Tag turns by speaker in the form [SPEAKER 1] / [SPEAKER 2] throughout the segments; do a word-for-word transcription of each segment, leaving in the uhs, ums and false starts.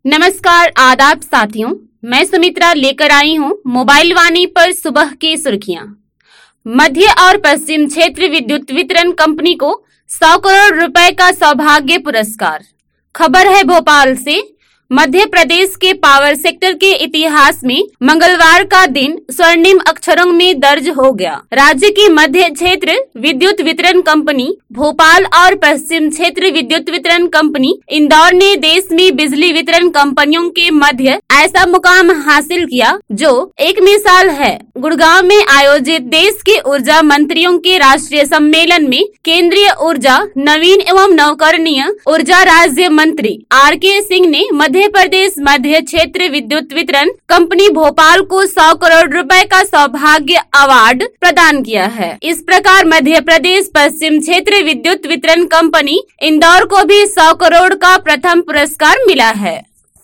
[SPEAKER 1] नमस्कार आदाब साथियों, मैं सुमित्रा लेकर आई हूँ मोबाइल वाणी पर सुबह की सुर्खियां। मध्य और पश्चिम क्षेत्र विद्युत वितरण कंपनी को सौ करोड़ रुपए का सौभाग्य पुरस्कार। खबर है भोपाल से। मध्य प्रदेश के पावर सेक्टर के इतिहास में मंगलवार का दिन स्वर्णिम अक्षरों में दर्ज हो गया। राज्य की मध्य क्षेत्र विद्युत वितरण कंपनी भोपाल और पश्चिम क्षेत्र विद्युत वितरण कंपनी इंदौर ने देश में बिजली वितरण कंपनियों के मध्य ऐसा मुकाम हासिल किया जो एक मिसाल है। गुड़गांव में आयोजित देश के ऊर्जा मंत्रियों के राष्ट्रीय सम्मेलन में केंद्रीय ऊर्जा, नवीन एवं नवकरणीय ऊर्जा राज्य मंत्री आर के सिंह ने मध्य प्रदेश मध्य क्षेत्र विद्युत वितरण कंपनी भोपाल को सौ करोड़ रुपए का सौभाग्य अवार्ड प्रदान किया है। इस प्रकार मध्य प्रदेश पश्चिम क्षेत्र विद्युत वितरण कंपनी इंदौर को भी सौ करोड़ का प्रथम पुरस्कार मिला है।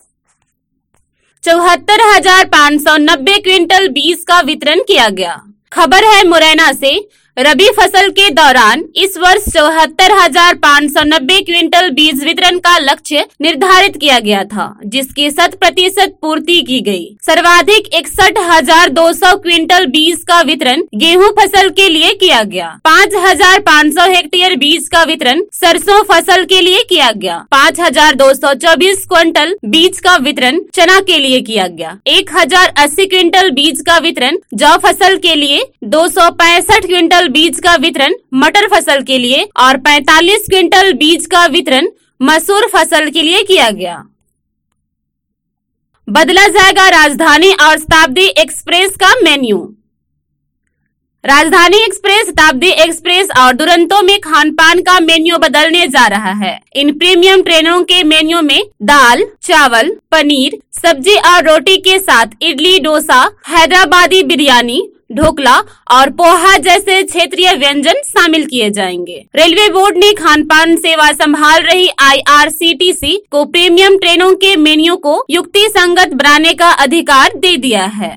[SPEAKER 1] चौहत्तर हजार पाँच सौ नब्बे क्विंटल बीज का वितरण किया गया। खबर है मुरैना से। रबी फसल के दौरान इस वर्ष चौहत्तर हजार पाँच सौ नब्बे क्विंटल बीज वितरण का लक्ष्य निर्धारित किया गया था, जिसकी शत प्रतिशत पूर्ति की गई। सर्वाधिक इकसठ हजार दो सौ क्विंटल बीज का वितरण गेहूं फसल के लिए किया गया। पाँच हजार पाँच सौ हेक्टेयर बीज का वितरण सरसों फसल के लिए किया गया। पाँच हजार दो सौ चौबीस क्विंटल बीज का वितरण चना के लिए किया गया। एक हजार अस्सी क्विंटल बीज का वितरण जौ फसल के लिए, दो सौ पैंसठ क्विंटल बीज का वितरण मटर फसल के लिए और पैंतालीस क्विंटल बीज का वितरण मसूर फसल के लिए किया गया। बदला जाएगा राजधानी और शताब्दी एक्सप्रेस का मेन्यू। राजधानी एक्सप्रेस, शताब्दी एक्सप्रेस और दुरंतो में खान पान का मेन्यू बदलने जा रहा है। इन प्रीमियम ट्रेनों के मेन्यू में दाल, चावल, पनीर, सब्जी और रोटी के साथ इडली, डोसा, हैदराबादी बिरयानी, ढोकला और पोहा जैसे क्षेत्रीय व्यंजन शामिल किए जाएंगे। रेलवे बोर्ड ने खान पान सेवा संभाल रही I R C T C को प्रीमियम ट्रेनों के मेन्यू को युक्ति संगत बनाने का अधिकार दे दिया है।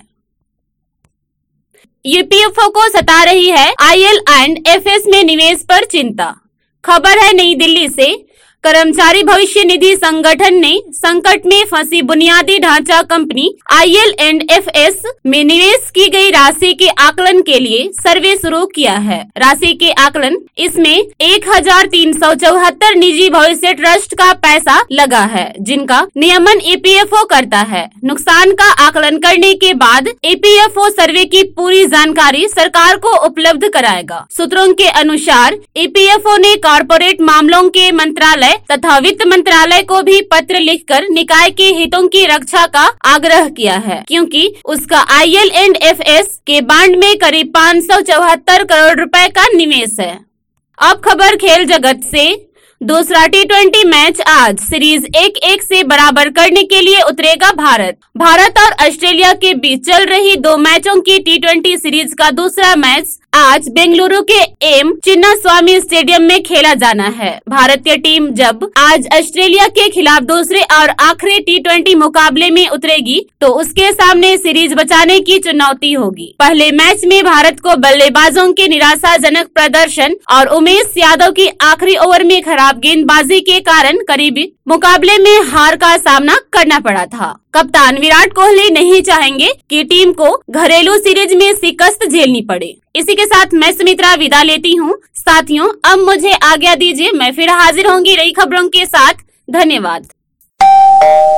[SPEAKER 1] ई पी एफ ओ को सता रही है I L and F S में निवेश पर चिंता। खबर है नई दिल्ली से। कर्मचारी भविष्य निधि संगठन ने संकट में फंसी बुनियादी ढांचा कंपनी I L and F S में निवेश की गई राशि के आकलन के लिए सर्वे शुरू किया है। राशि के आकलन इसमें एक हजार तीन सौ चौहत्तर निजी भविष्य ट्रस्ट का पैसा लगा है, जिनका नियमन ई पी एफ ओ करता है। नुकसान का आकलन करने के बाद ई पी एफ ओ सर्वे की पूरी जानकारी सरकार को उपलब्ध कराएगा। सूत्रों के अनुसार ई पी एफ ओ ने कॉर्पोरेट मामलों के मंत्रालय तथा वित्त मंत्रालय को भी पत्र लिखकर निकाय के हितों की रक्षा का आग्रह किया है, क्योंकि उसका I L and F S के बांड में करीब पाँच सौ चौहत्तर करोड़ रुपए का निवेश है। अब खबर खेल जगत से। दूसरा टी ट्वेंटी मैच आज। सीरीज एक एक से बराबर करने के लिए उतरेगा भारत। भारत और ऑस्ट्रेलिया के बीच चल रही दो मैचों की टी ट्वेंटी सीरीज का दूसरा मैच आज बेंगलुरु के एम चिन्नास्वामी स्टेडियम में खेला जाना है। भारतीय टीम जब आज ऑस्ट्रेलिया के खिलाफ दूसरे और आखिरी टी ट्वेंटी मुकाबले में उतरेगी तो उसके सामने सीरीज बचाने की चुनौती होगी। पहले मैच में भारत को बल्लेबाजों के निराशाजनक प्रदर्शन और उमेश यादव की आखिरी ओवर में खराब गेंदबाजी के कारण करीबी मुकाबले में हार का सामना करना पड़ा था। कप्तान विराट कोहली नहीं चाहेंगे कि टीम को घरेलू सीरीज में शिकस्त झेलनी पड़े। इसी के साथ मैं सुमित्रा विदा लेती हूँ। साथियों, अब मुझे आज्ञा दीजिए। मैं फिर हाजिर होंगी नई खबरों के साथ। धन्यवाद।